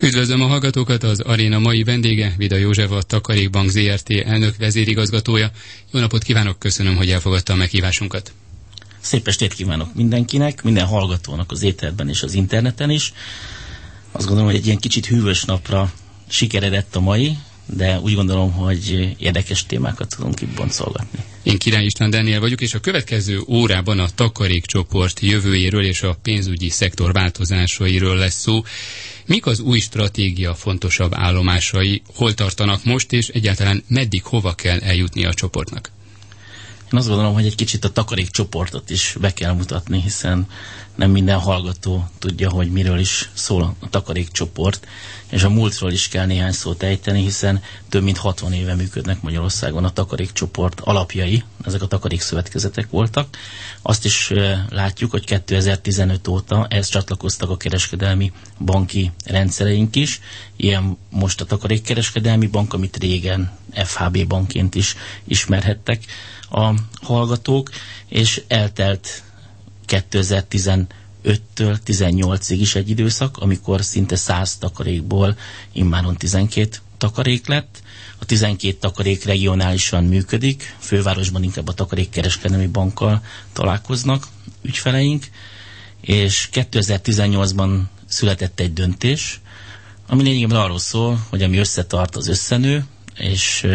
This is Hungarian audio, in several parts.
Üdvözlöm a hallgatókat, az aréna mai vendége, Vida József, a Takarékbank Zrt. Elnök vezérigazgatója. Jó napot kívánok, köszönöm, hogy elfogadta a meghívásunkat. Szép estét kívánok mindenkinek, minden hallgatónak az éterben és az interneten is. Azt gondolom, hogy egy ilyen kicsit hűvös napra sikeredett a mai, de úgy gondolom, hogy érdekes témákat tudunk itt boncolgatni. Én Király István Dániel vagyok, és a következő órában a takarékcsoport jövőjéről és a pénzügyi szektor változásairól lesz szó. Mik az új stratégia fontosabb állomásai, hol tartanak most, és egyáltalán meddig, hova kell eljutni a csoportnak? Én azt gondolom, hogy egy kicsit a takarékcsoportot is be kell mutatni, hiszen nem minden hallgató tudja, hogy miről is szól a takarékcsoport, és a múltról is kell néhány szót ejteni, hiszen több mint 60 éve működnek Magyarországon a takarékcsoport alapjai, ezek a takarékszövetkezetek voltak. Azt is látjuk, hogy 2015 óta ehhez csatlakoztak a kereskedelmi banki rendszereink is, ilyen most a Takarékkereskedelmi Bank, amit régen FHB bankként is ismerhettek a hallgatók, és eltelt 2015-től 18-ig is egy időszak, amikor szinte 100 takarékból immáron 12 takarék lett. A 12 takarék regionálisan működik, fővárosban inkább a Takarékkereskedelmi Bankkal találkoznak ügyfeleink, és 2018-ban született egy döntés, ami lényegében arról szól, hogy ami összetart, az összenő, és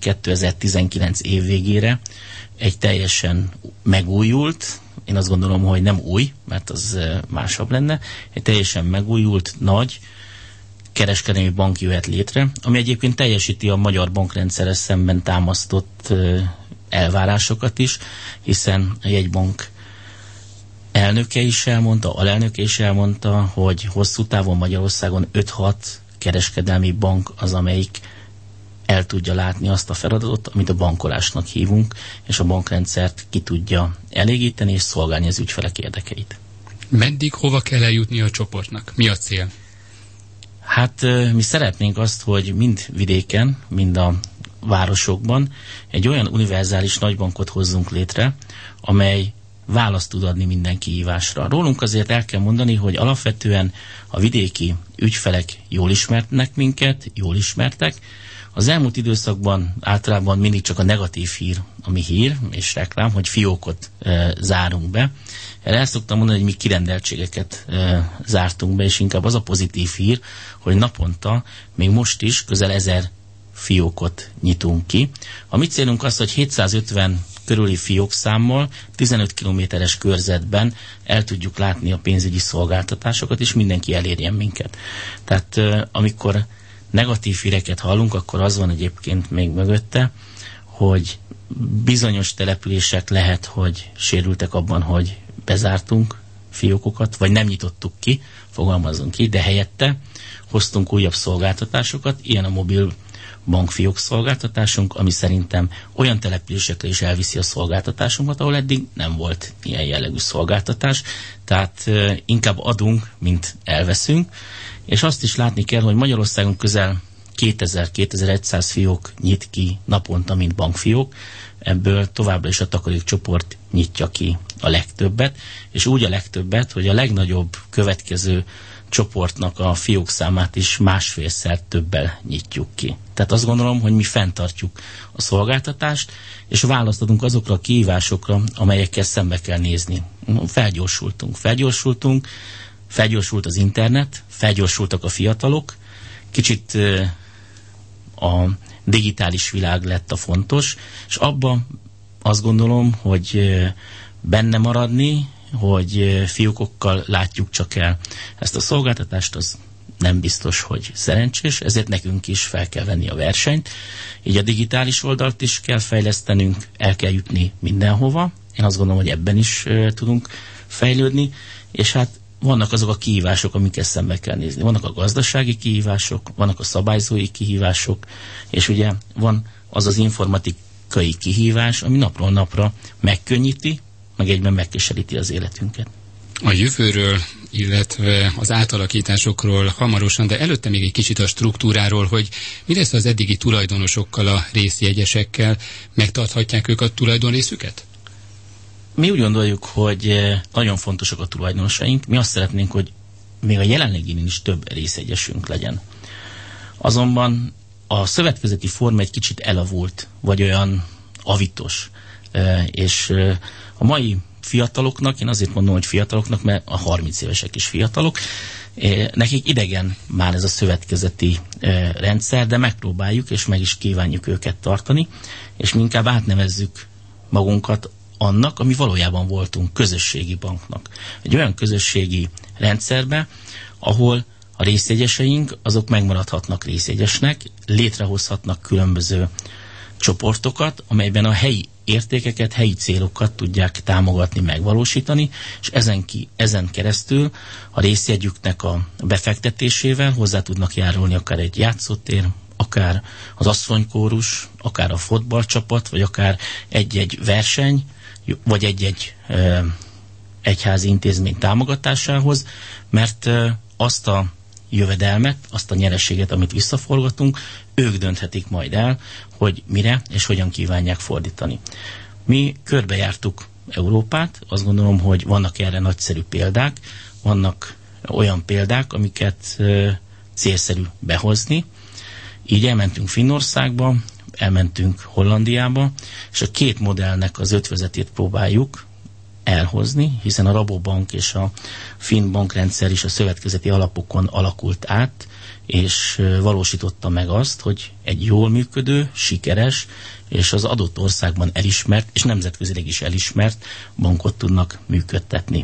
2019 év végére egy teljesen megújult, én azt gondolom, hogy nem új, mert az másabb lenne, egy teljesen megújult, nagy kereskedelmi bank jöhet létre, ami egyébként teljesíti a magyar bankrendszerrel szemben támasztott elvárásokat is, hiszen a jegybank elnöke is elmondta, alelnöke is elmondta, hogy hosszú távon Magyarországon 5-6 kereskedelmi bank az, amelyik el tudja látni azt a feladatot, amit a bankolásnak hívunk, és a bankrendszert ki tudja elégíteni és szolgálni az ügyfelek érdekeit. Meddig, hova kell eljutni a csoportnak? Mi a cél? Hát mi szeretnénk azt, hogy mind vidéken, mind a városokban egy olyan univerzális nagybankot hozzunk létre, amely választ tud adni minden kihívásra. Rólunk azért el kell mondani, hogy alapvetően a vidéki ügyfelek jól ismernek minket, jól ismertek. Az elmúlt időszakban általában mindig csak a negatív hír, ami hír és reklám, hogy fiókot zárunk be. Erre el szoktam mondani, hogy mi kirendeltségeket zártunk be, és inkább az a pozitív hír, hogy naponta, még most is közel 1000 fiókot nyitunk ki. A mi célunk az, hogy 750 körüli fiókszámmal 15 kilométeres körzetben el tudjuk látni a pénzügyi szolgáltatásokat, és mindenki elérjen minket. Tehát amikor negatív híreket hallunk, akkor az van egyébként még mögötte, hogy bizonyos települések lehet, hogy sérültek abban, hogy bezártunk fiókokat, vagy nem nyitottuk ki, fogalmazunk ki, de helyette hoztunk újabb szolgáltatásokat, ilyen a mobil bankfiók szolgáltatásunk, ami szerintem olyan településekre is elviszi a szolgáltatásunkat, ahol eddig nem volt ilyen jellegű szolgáltatás, tehát inkább adunk, mint elveszünk, és azt is látni kell, hogy Magyarországon közel 2000-2100 fiók nyit ki naponta, mint bankfiók, ebből továbbra is a takarékcsoport nyitja ki a legtöbbet, és úgy a legtöbbet, hogy a legnagyobb következő csoportnak a fiók számát is másfélszer többel nyitjuk ki. Tehát azt gondolom, hogy mi fenntartjuk a szolgáltatást, és választ adunk azokra a kihívásokra, amelyekkel szembe kell nézni. Felgyorsult az internet, felgyorsultak a fiatalok, kicsit a digitális világ lett a fontos, és abban azt gondolom, hogy benne maradni, hogy fiókokkal látjuk csak el ezt a szolgáltatást, az nem biztos, hogy szerencsés, ezért nekünk is fel kell venni a versenyt. Így a digitális oldalt is kell fejlesztenünk, el kell jutni mindenhova. Én azt gondolom, hogy ebben is tudunk fejlődni, és hát vannak azok a kihívások, amiket szembe kell nézni. Vannak a gazdasági kihívások, vannak a szabályzói kihívások, és ugye van az az informatikai kihívás, ami napról napra megkönnyíti, meg egyben megkeseríti az életünket. A jövőről, illetve az átalakításokról hamarosan, de előtte még egy kicsit a struktúráról, hogy mi lesz az eddigi tulajdonosokkal, a részjegyesekkel, megtarthatják ők a tulajdonrészüket? Mi úgy gondoljuk, hogy nagyon fontosak a tulajdonosaink. Mi azt szeretnénk, hogy még a jelenlegén is több részegyesünk legyen. Azonban a szövetkezeti forma egy kicsit elavult, vagy olyan avitos, és a mai fiataloknak, én azért mondom, hogy fiataloknak, mert a 30 évesek is fiatalok, nekik idegen már ez a szövetkezeti rendszer, de megpróbáljuk, és meg is kívánjuk őket tartani, és mi inkább átnevezzük magunkat annak, ami valójában voltunk, közösségi banknak. Egy olyan közösségi rendszerbe, ahol a részjegyeseink, azok megmaradhatnak részjegyesnek, létrehozhatnak különböző csoportokat, amelyben a helyi értékeket, helyi célokat tudják támogatni, megvalósítani, és ezen keresztül a részjegyüknek a befektetésével hozzá tudnak járulni akár egy játszótér, akár az asszonykórus, akár a fotballcsapat, vagy akár egy-egy verseny, vagy egy-egy egyházi intézmény támogatásához, mert azt a jövedelmet, azt a nyereséget, amit visszaforgatunk, ők dönthetik majd el, hogy mire és hogyan kívánják fordítani. Mi körbejártuk Európát, azt gondolom, hogy vannak erre nagyszerű példák, vannak olyan példák, amiket célszerű behozni. Így elmentünk Finnországba, elmentünk Hollandiába, és a két modellnek az ötvözetét próbáljuk elhozni, hiszen a Rabobank és a finn bankrendszer is a szövetkezeti alapokon alakult át, és valósította meg azt, hogy egy jól működő, sikeres, és az adott országban elismert, és nemzetközileg is elismert bankot tudnak működtetni.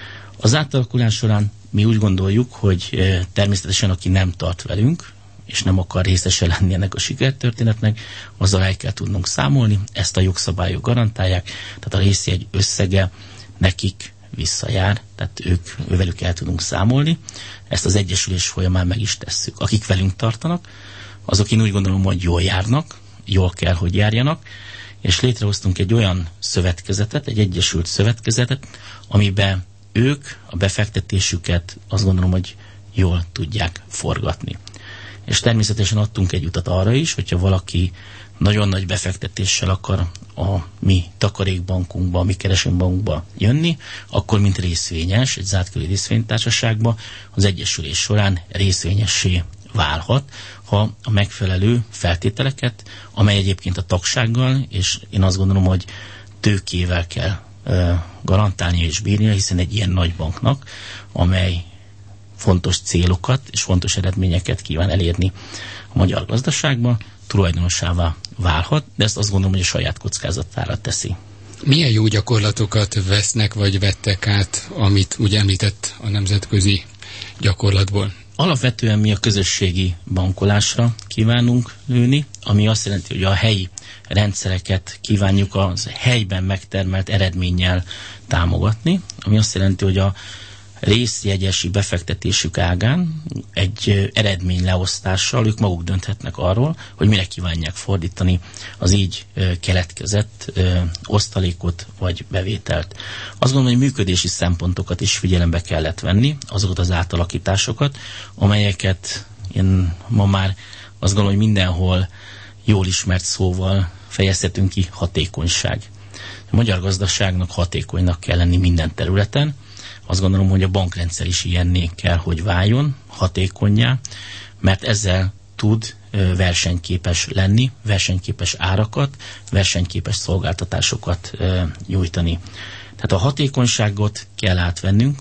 Az átalakulás során mi úgy gondoljuk, hogy természetesen aki nem tart velünk, és nem akar részese lenni ennek a sikertörténetnek, azzal el kell tudnunk számolni, ezt a jogszabályok garantálják, tehát a részjegy összege nekik visszajár, tehát velük el tudunk számolni. Ezt az egyesülés folyamán meg is tesszük. Akik velünk tartanak, azok én úgy gondolom, hogy jól járnak, jól kell, hogy járjanak, és létrehoztunk egy olyan szövetkezetet, egy egyesült szövetkezetet, amiben ők a befektetésüket azt gondolom, hogy jól tudják forgatni. És természetesen adtunk egy utat arra is, hogyha valaki nagyon nagy befektetéssel akar a mi takarékbankunkba, a mi keresőbankba jönni, akkor mint részvényes, egy zártkörű részvénytársaságba az egyesülés során részvényessé válhat, ha a megfelelő feltételeket, amely egyébként a tagsággal, és én azt gondolom, hogy tőkével kell garantálnia és bírnia, hiszen egy ilyen nagy banknak, amely fontos célokat és fontos eredményeket kíván elérni a magyar gazdaságban, tulajdonossává válhat, de ezt azt gondolom, hogy a saját kockázatára teszi. Milyen jó gyakorlatokat vesznek vagy vettek át, amit úgy említett a nemzetközi gyakorlatból? Alapvetően mi a közösségi bankolásra kívánunk lőni, ami azt jelenti, hogy a helyi rendszereket kívánjuk az helyben megtermelt eredménnyel támogatni, ami azt jelenti, hogy a részjegyesi befektetésük ágán egy eredmény leosztással ők maguk dönthetnek arról, hogy mire kívánják fordítani az így keletkezett osztalékot vagy bevételt. Azt gondolom, hogy működési szempontokat is figyelembe kellett venni, azokat az átalakításokat, amelyeket én ma már azt gondolom, hogy mindenhol jól ismert szóval fejezhetünk ki: hatékonyság. A magyar gazdaságnak hatékonynak kell lenni minden területen. Azt gondolom, hogy a bankrendszer is ilyenné kell, hogy váljon, hatékonnyá, mert ezzel tud versenyképes lenni, versenyképes árakat, versenyképes szolgáltatásokat nyújtani. Tehát a hatékonyságot kell átvennünk,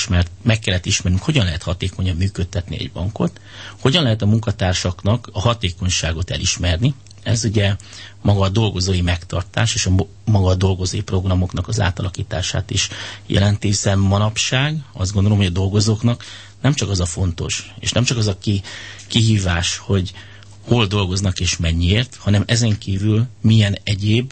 meg kellett ismernünk, hogyan lehet hatékonyan működtetni egy bankot, hogyan lehet a munkatársaknak a hatékonyságot elismerni. Ez ugye maga a dolgozói megtartás és maga a dolgozói programoknak az átalakítását is jelenti, hiszen manapság azt gondolom, hogy a dolgozóknak nem csak az a fontos, és nem csak az a kihívás, hogy hol dolgoznak és mennyiért, hanem ezen kívül milyen egyéb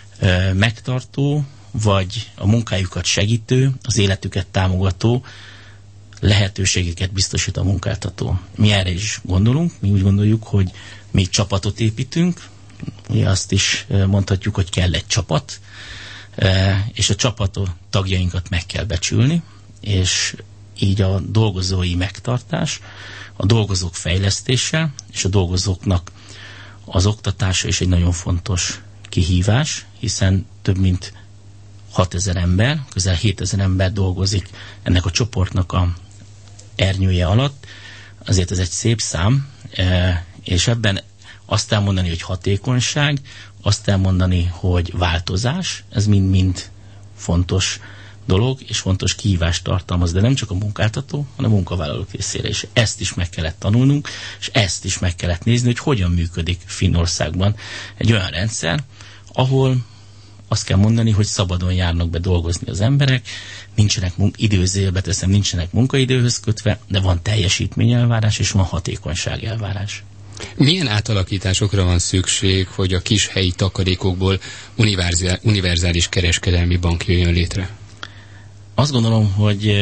megtartó, vagy a munkájukat segítő, az életüket támogató lehetőségeket biztosít a munkáltató. Mi erre is gondolunk, mi úgy gondoljuk, hogy mi csapatot építünk, mi azt is mondhatjuk, hogy kell egy csapat, és a csapat tagjainkat meg kell becsülni, és így a dolgozói megtartás, a dolgozók fejlesztése, és a dolgozóknak az oktatása is egy nagyon fontos kihívás, hiszen több mint 6000 ember, közel 7000 ember dolgozik ennek a csoportnak a ernyője alatt, azért ez egy szép szám, és ebben azt elmondani, hogy hatékonyság, azt elmondani, hogy változás, ez mind-mind fontos dolog, és fontos kihívást tartalmaz, de nem csak a munkáltató, hanem a munkavállalók részére is. Ezt is meg kellett tanulnunk, és ezt is meg kellett nézni, hogy hogyan működik Finnországban egy olyan rendszer, ahol azt kell mondani, hogy szabadon járnak be dolgozni az emberek, nincsenek időzőjelbe teszem, nincsenek munkaidőhöz kötve, de van teljesítményelvárás, és van hatékonyságelvárás. Milyen átalakításokra van szükség, hogy a kis helyi takarékokból univerzális kereskedelmi bank jöjjön létre? Azt gondolom, hogy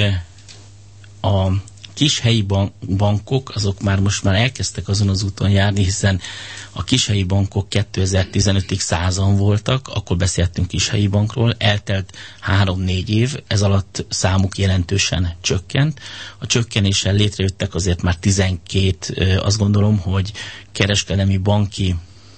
a kis helyi bankok, azok most már elkezdtek azon az úton járni, hiszen a kis helyi bankok 2015-ig 100-an voltak, akkor beszéltünk kis helyi bankról, eltelt 3-4 év, ez alatt számuk jelentősen csökkent. A csökkenéssel létrejöttek azért már 12, azt gondolom, hogy kereskedelmi banki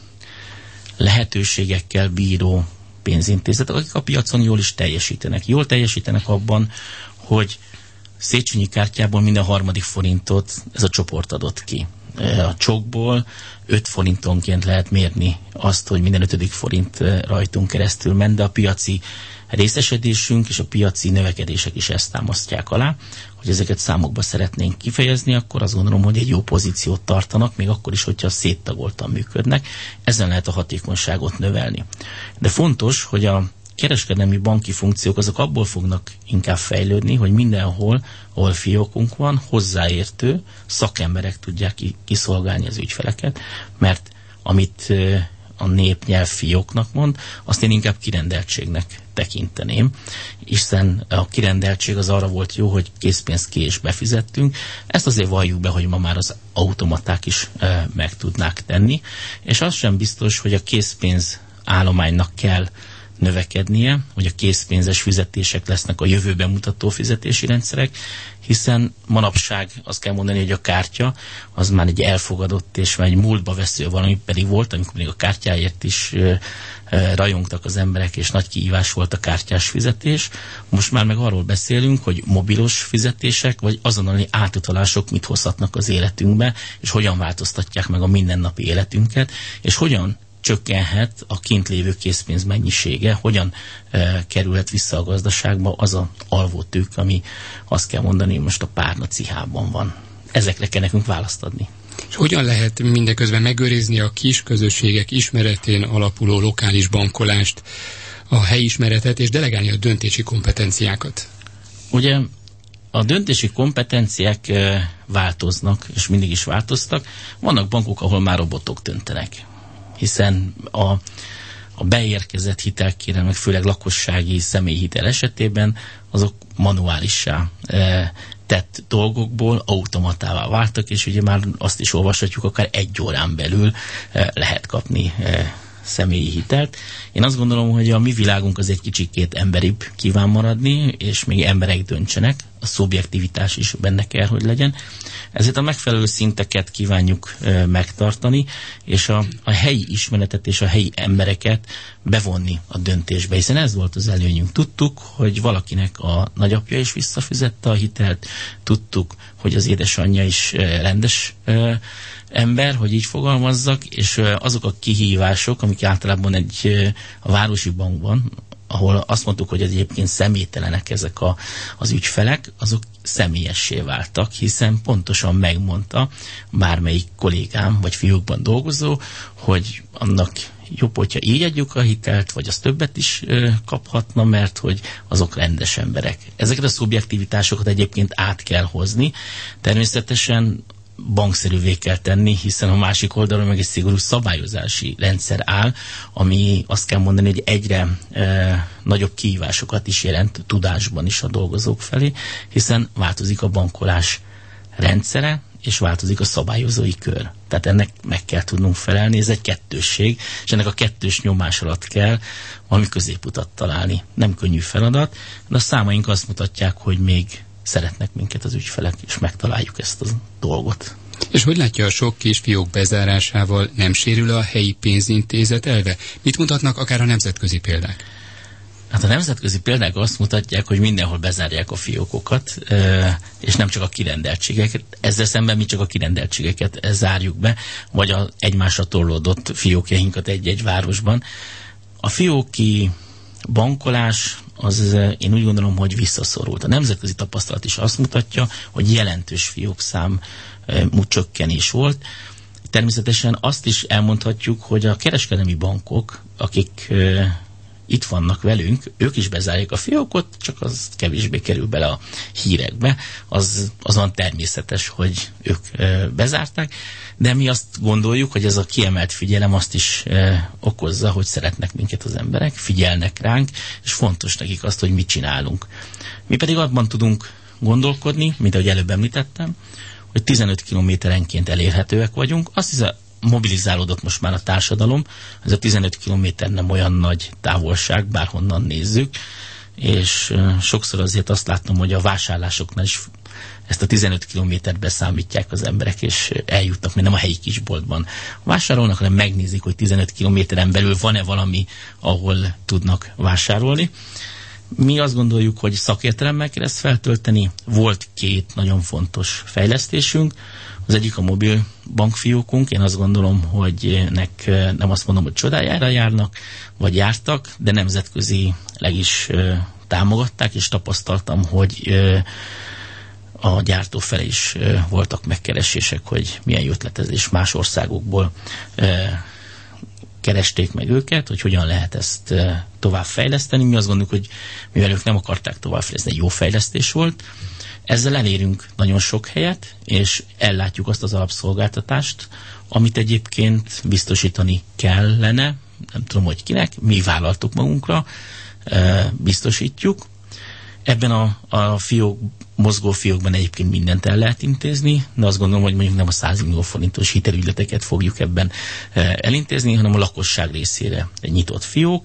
lehetőségekkel bíró pénzintézetek, akik a piacon jól is teljesítenek. Jól teljesítenek abban, hogy Széchenyi kártyából minden harmadik forintot ez a csoport adott ki. A csokból 5 forintonként lehet mérni azt, hogy minden 5. forint rajtunk keresztül ment, de a piaci részesedésünk és a piaci növekedések is ezt támasztják alá. Hogy ezeket számokba szeretnénk kifejezni, akkor azt gondolom, hogy egy jó pozíciót tartanak, még akkor is, hogyha széttagoltan működnek. Ezen lehet a hatékonyságot növelni. De fontos, hogy a kereskedelmi banki funkciók azok abból fognak inkább fejlődni, hogy mindenhol, ahol fiókunk van, hozzáértő szakemberek tudják kiszolgálni az ügyfeleket, mert amit a népnyelv fióknak mond, azt én inkább kirendeltségnek tekinteném, hiszen a kirendeltség az arra volt jó, hogy készpénzt ki és befizettünk, ezt azért valljuk be, hogy ma már az automaták is meg tudnák tenni, és az sem biztos, hogy a készpénz állománynak kell növekednie, hogy a készpénzes fizetések lesznek a jövőben mutató fizetési rendszerek, hiszen manapság azt kell mondani, hogy a kártya az már egy elfogadott és már egy múltba vesző valami, pedig volt, amikor még a kártyáért is rajongtak az emberek, és nagy kihívás volt a kártyás fizetés. Most már meg arról beszélünk, hogy mobilos fizetések, vagy azonnali átutalások mit hozhatnak az életünkbe, és hogyan változtatják meg a mindennapi életünket, és hogyan csökkenhet a kint lévő készpénz mennyisége, hogyan kerülhet vissza a gazdaságba az a alvótők, ami azt kell mondani, most a párna cihában van. Ezekre kell nekünk választ adni. És hogyan lehet mindeközben megőrizni a kis közösségek ismeretén alapuló lokális bankolást, a helyismeretet és delegálni a döntési kompetenciákat? Ugye a döntési kompetenciák változnak, és mindig is változtak. Vannak bankok, ahol már robotok döntenek, hiszen a beérkezett hitelkérelmek, főleg lakossági személyhitel esetében, azok manuálissá tett dolgokból automatává váltak, és ugye már azt is olvashatjuk, akár 1 órán belül lehet kapni személyi hitelt. Én azt gondolom, hogy a mi világunk az egy kicsikét emberibb kíván maradni, és még emberek döntsenek, a szubjektivitás is benne kell, hogy legyen. Ezért a megfelelő szinteket kívánjuk megtartani, és a helyi ismeretet és a helyi embereket bevonni a döntésbe, hiszen ez volt az előnyünk. Tudtuk, hogy valakinek a nagyapja is visszafizette a hitelt, tudtuk, hogy az édesanyja is rendes ember, hogy így fogalmazzak, és azok a kihívások, amik általában a városi bankban, ahol azt mondtuk, hogy egyébként személytelenek ezek az ügyfelek, azok személyessé váltak, hiszen pontosan megmondta bármelyik kollégám vagy fiúkban dolgozó, hogy annak jobb, hogyha így adjuk a hitelt, vagy az többet is kaphatna, mert hogy azok rendes emberek. Ezeket a szubjektivitásokat egyébként át kell hozni. Természetesen bankszerűvé kell tenni, hiszen a másik oldalon meg egy szigorú szabályozási rendszer áll, ami azt kell mondani, hogy egyre nagyobb kihívásokat is jelent tudásban is a dolgozók felé, hiszen változik a bankolás rendszere, és változik a szabályozói kör. Tehát ennek meg kell tudnunk felelni, ez egy kettősség, és ennek a kettős nyomás alatt kell valami középutat találni. Nem könnyű feladat, de a számaink azt mutatják, hogy még szeretnek minket az ügyfelek, és megtaláljuk ezt a dolgot. És hogy látja, a sok kisfiók bezárásával nem sérül a helyi pénzintézet elve? Mit mutatnak akár a nemzetközi példák? Hát a nemzetközi példák azt mutatják, hogy mindenhol bezárják a fiókokat, és nem csak a kirendeltségeket. Ezzel szemben mi csak a kirendeltségeket zárjuk be, vagy az egymásra torlódott fiókjainkat egy-egy városban. A fióki bankolás, az én úgy gondolom, hogy visszaszorult. A nemzetközi tapasztalat is azt mutatja, hogy jelentős fiókszám csökkenés volt. Természetesen azt is elmondhatjuk, hogy a kereskedelmi bankok, akik itt vannak velünk, ők is bezárják a fiókot, csak az kevésbé kerül bele a hírekbe. Az van természetes, hogy ők bezárták, de mi azt gondoljuk, hogy ez a kiemelt figyelem azt is okozza, hogy szeretnek minket az emberek, figyelnek ránk, és fontos nekik azt, hogy mit csinálunk. Mi pedig abban tudunk gondolkodni, mint ahogy előbb említettem, hogy 15 kilométerenként elérhetőek vagyunk. Azt hiszem, mobilizálódott most már a társadalom, ez a 15 kilométer nem olyan nagy távolság, bárhonnan nézzük, és sokszor azért azt látom, hogy a vásárlásoknál is ezt a 15 kilométert beszámítják az emberek, és eljutnak, mert nem a helyi kisboltban vásárolnak, hanem megnézik, hogy 15 kilométeren belül van-e valami, ahol tudnak vásárolni. Mi azt gondoljuk, hogy szakértelemmel kell ezt feltölteni. Volt 2 nagyon fontos fejlesztésünk. Az egyik a mobil bankfiókunk. Én azt gondolom, hogy nem azt mondom, hogy csodájára járnak, vagy jártak, de nemzetközileg is támogatták, és tapasztaltam, hogy a gyártó fele is voltak megkeresések, hogy milyen jó ötletezés más országokból keresték meg őket, hogy hogyan lehet ezt tovább fejleszteni. Mi azt gondoljuk, hogy mivel ők nem akarták tovább fejleszteni, jó fejlesztés volt, ezzel elérünk nagyon sok helyet, és ellátjuk azt az alapszolgáltatást, amit egyébként biztosítani kellene, nem tudom, hogy kinek, mi vállaltuk magunkra, biztosítjuk. Ebben a mozgó fiókban egyébként mindent el lehet intézni, de azt gondolom, hogy mondjuk nem a 100 millió forintos hitelügyleteket fogjuk ebben elintézni, hanem a lakosság részére egy nyitott fiók,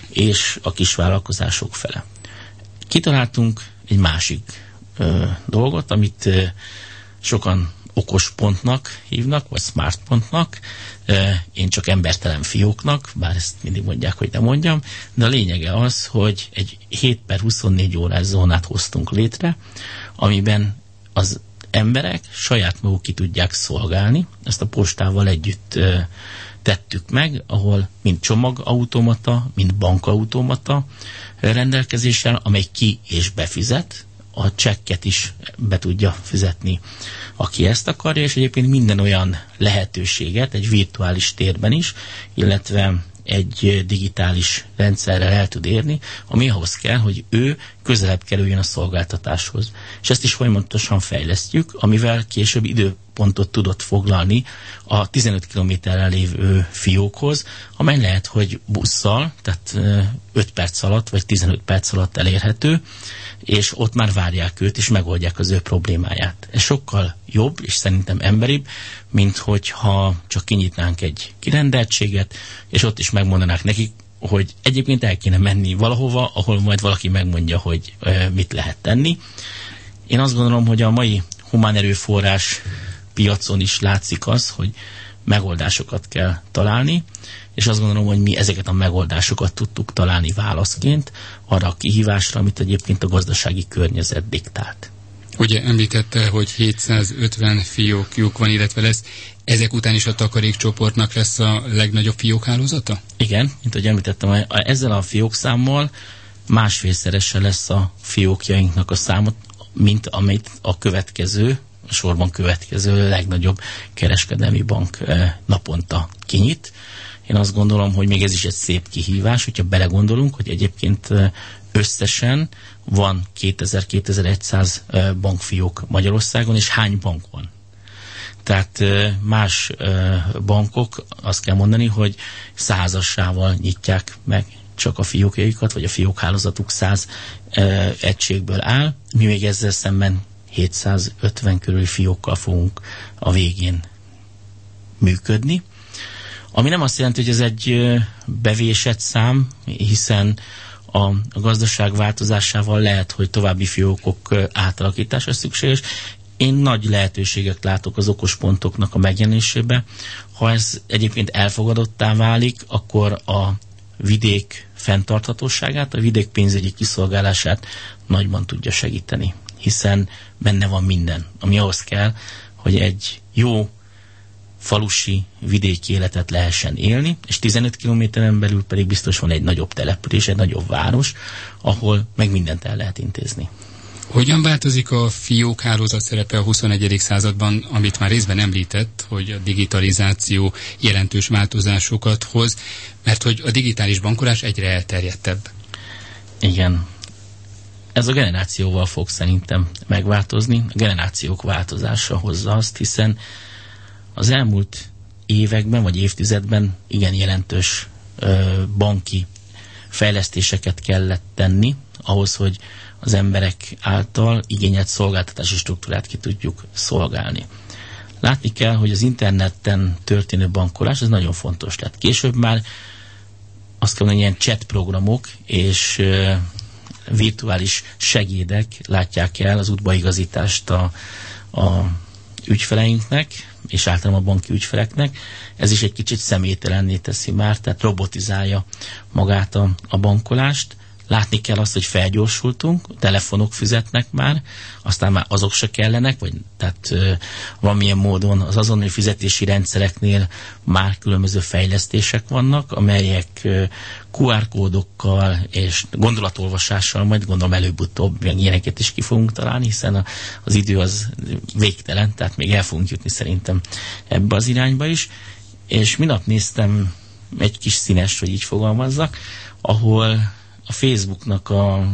és a kisvállalkozások fele. Kitaláltunk egy másik dolgot, amit sokan okos pontnak hívnak, vagy smart pontnak, én csak embertelen fióknak, bár ezt mindig mondják, hogy nem mondjam, de a lényege az, hogy egy 7/24 órás zónát hoztunk létre, amiben az emberek saját maguk ki tudják szolgálni, ezt a postával együtt tettük meg, ahol mind csomagautomata, mind bankautomata rendelkezéssel, amely ki és befizet, a csekket is be tudja fizetni, aki ezt akarja, és egyébként minden olyan lehetőséget egy virtuális térben is, illetve egy digitális rendszerrel el tud érni, ami ahhoz kell, hogy ő közelebb kerüljön a szolgáltatáshoz. És ezt is folyamatosan fejlesztjük, amivel később időpontot tudott foglalni a 15 kilométerrel lévő fiókhoz, amely lehet, hogy busszal, tehát 5 perc alatt, vagy 15 perc alatt elérhető, és ott már várják őt, és megoldják az ő problémáját. Ez sokkal jobb, és szerintem emberibb, mint hogyha csak kinyitnánk egy kirendeltséget, és ott is megmondanák nekik, hogy egyébként el kéne menni valahova, ahol majd valaki megmondja, hogy mit lehet tenni. Én azt gondolom, hogy a mai humán erőforrás piacon is látszik az, hogy megoldásokat kell találni, és azt gondolom, hogy mi ezeket a megoldásokat tudtuk találni válaszként arra a kihívásra, amit egyébként a gazdasági környezet diktált. Ugye említette, hogy 750 fiókjuk van, illetve lesz. Ezek után is a takarékcsoportnak lesz a legnagyobb fiókhálózata? Igen, mint ahogy említettem, ezzel a fiókszámmal másfélszerese lesz a fiókjainknak a számot, mint amit a következő, a sorban következő legnagyobb kereskedelmi bank naponta kinyit. Én azt gondolom, hogy még ez is egy szép kihívás, hogyha belegondolunk, hogy egyébként összesen van 2000-2100 bankfiók Magyarországon, és hány bank van? Tehát más bankok azt kell mondani, hogy 100-assával nyitják meg csak a fiókjaikat, vagy a fiókhálózatuk 100 egységből áll. Mi még ezzel szemben 750 körül fiókkal fogunk a végén működni. Ami nem azt jelenti, hogy ez egy bevésett szám, hiszen a gazdaság változásával lehet, hogy további fiókok átalakítása szükséges. Én nagy lehetőséget látok az okospontoknak a megjelenésébe. Ha ez egyébként elfogadottá válik, akkor a vidék fenntarthatóságát, a vidék pénzügyi kiszolgálását nagyban tudja segíteni, hiszen benne van minden, ami ahhoz kell, hogy egy jó falusi vidéki életet lehessen élni, és 15 kilométeren belül pedig biztos van egy nagyobb település, egy nagyobb város, ahol meg mindent el lehet intézni. Hogyan változik a fiók hálózat szerepe a 21. században, amit már részben említett, hogy a digitalizáció jelentős változásokat hoz, mert hogy a digitális bankolás egyre elterjedtebb. Igen. Ez a generációval fog szerintem megváltozni. A generációk változása hozza azt, hiszen az elmúlt években vagy évtizedben igen jelentős banki fejlesztéseket kellett tenni ahhoz, hogy az emberek által igényelt szolgáltatási struktúrát ki tudjuk szolgálni. Látni kell, hogy az interneten történő bankolás ez nagyon fontos lett. Később már azt kell mondani, ilyen chat programok és virtuális segédek látják el az útbaigazítást a ügyfeleinknek, és általában a banki ügyfeleknek. Ez is egy kicsit személytelenné teszi már, tehát robotizálja magát a bankolást. Látni kell azt, hogy felgyorsultunk, telefonok fizetnek már, aztán már azok se kellenek, vagy tehát valamilyen módon az azonnali fizetési rendszereknél már különböző fejlesztések vannak, amelyek QR kódokkal és gondolatolvasással, majd gondolom előbb-utóbb ilyeneket is ki fogunk találni, hiszen az idő az végtelen, tehát még el fogunk jutni szerintem ebbe az irányba is. És minap néztem egy kis színest, hogy így fogalmazzak, ahol a Facebooknak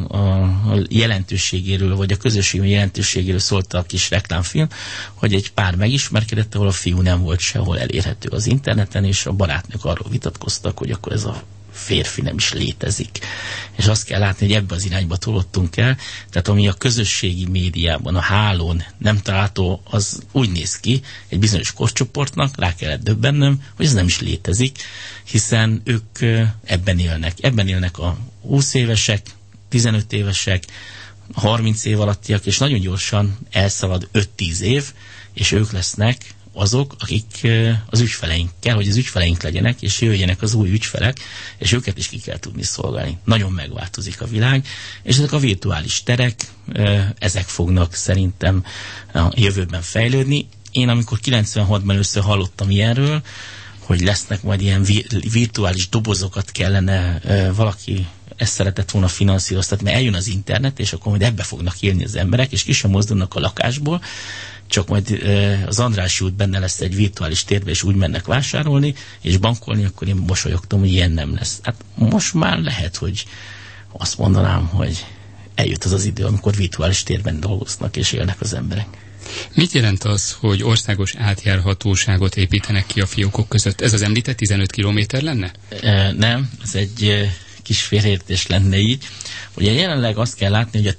a jelentőségéről, vagy a közösségű jelentőségéről szólt a kis reklámfilm, hogy egy pár megismerkedett, ahol a fiú nem volt sehol elérhető az interneten, és a barátnők arról vitatkoztak, hogy akkor ez a férfi nem is létezik. És azt kell látni, hogy ebbe az irányba tolottunk el, tehát ami a közösségi médiában, a hálón nem található, az úgy néz ki egy bizonyos korcsoportnak, rá kellett döbbennem, hogy ez nem is létezik, hiszen ők ebben élnek. Ebben élnek a 20 évesek, 15 évesek, 30 év alattiak, és nagyon gyorsan elszalad 5-10 év, és ők lesznek azok, akik az ügyfeleink kell, hogy az ügyfeleink legyenek, és jöjjenek az új ügyfelek, és őket is ki kell tudni szolgálni. Nagyon megváltozik a világ, és ezek a virtuális terek, ezek fognak szerintem a jövőben fejlődni. Én amikor 96-ban először hallottam ilyenről, hogy lesznek majd ilyen virtuális dobozokat kellene valaki ezt szeretett volna finanszíroztatni, mert eljön az internet, és akkor majd ebbe fognak élni az emberek, és ki sem mozdulnak a lakásból, csak majd az Andrássy út benne lesz egy virtuális térbe, és úgy mennek vásárolni, és bankolni, akkor én mosolyogtam, hogy ilyen nem lesz. Hát most már lehet, hogy azt mondanám, hogy eljött az az idő, amikor virtuális térben dolgoznak, és élnek az emberek. Mit jelent az, hogy országos átjárhatóságot építenek ki a fiókok között? Ez az említett 15 kilométer lenne? Nem, ez egy kis félreértés lenne így. Ugye jelenleg azt kell látni, hogy a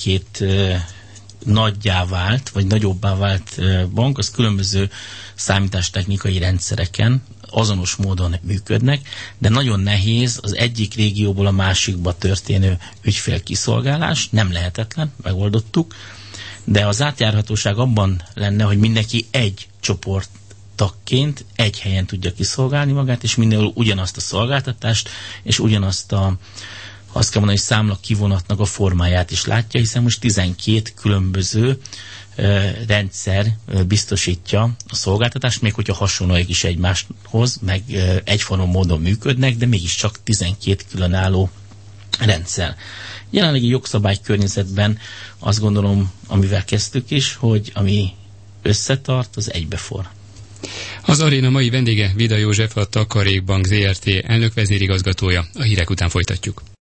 12 nagyjá vált, vagy nagyobbá vált bank, az különböző számítástechnikai rendszereken azonos módon működnek, de nagyon nehéz az egyik régióból a másikba történő ügyfélkiszolgálás, nem lehetetlen, megoldottuk, de az átjárhatóság abban lenne, hogy mindenki egy csoport tagként egy helyen tudja kiszolgálni magát, és mindenhol ugyanazt a szolgáltatást, és ugyanazt azt kell mondani, hogy számla kivonatnak a formáját is látja, hiszen most 12 különböző rendszer biztosítja a szolgáltatást, még hogyha hasonlóak is egymáshoz, meg egyforma módon működnek, de mégiscsak 12 különálló rendszer. Jelenlegi jogszabálykörnyezetben azt gondolom, amivel kezdtük is, hogy ami összetart, az egybefor. Az aréna mai vendége Vida József, a Takarékbank Zrt. Elnök vezérigazgatója. A hírek után folytatjuk.